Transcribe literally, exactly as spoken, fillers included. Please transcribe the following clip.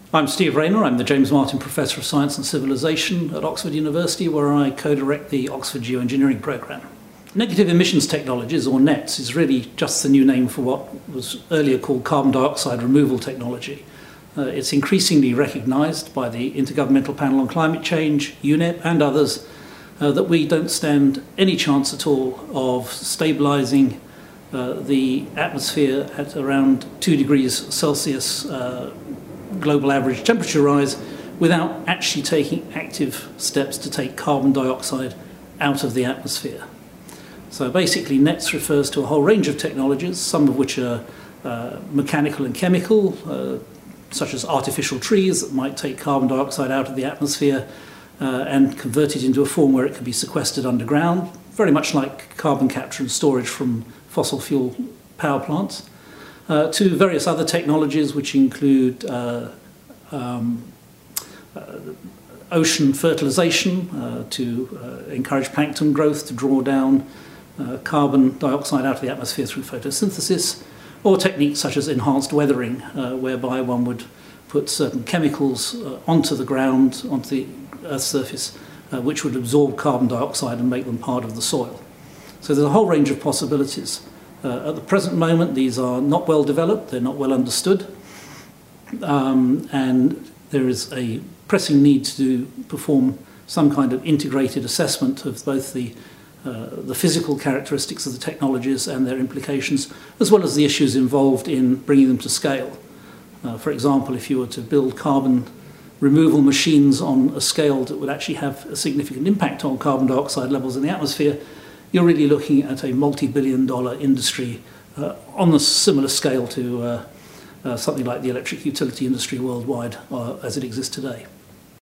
I'm Steve Rayner. I'm the James Martin Professor of Science and Civilization at Oxford University, where I co-direct the Oxford Geoengineering Programme. Negative emissions technologies, or NETS, is really just the new name for what was earlier called carbon dioxide removal technology. Uh, it's increasingly recognised by the Intergovernmental Panel on Climate Change, U N E P, and others uh, that we don't stand any chance at all of stabilising uh, the atmosphere at around two degrees Celsius uh, global average temperature rise without actually taking active steps to take carbon dioxide out of the atmosphere. So basically NETS refers to a whole range of technologies, some of which are uh, mechanical and chemical, uh, such as artificial trees that might take carbon dioxide out of the atmosphere uh, and convert it into a form where it can be sequestered underground, very much like carbon capture and storage from fossil fuel power plants. Uh, to various other technologies which include uh, um, uh, ocean fertilization uh, to uh, encourage plankton growth, to draw down uh, carbon dioxide out of the atmosphere through photosynthesis, or techniques such as enhanced weathering, uh, whereby one would put certain chemicals uh, onto the ground, onto the Earth's surface, uh, which would absorb carbon dioxide and make them part of the soil. So there's a whole range of possibilities. Uh, at the present moment, these are not well developed, they're not well understood, um, and there is a pressing need to perform some kind of integrated assessment of both the, uh, the physical characteristics of the technologies and their implications, as well as the issues involved in bringing them to scale. Uh, for example, if you were to build carbon removal machines on a scale that would actually have a significant impact on carbon dioxide levels in the atmosphere, you're really looking at a multi-billion dollar industry uh, on a similar scale to uh, uh, something like the electric utility industry worldwide uh, as it exists today.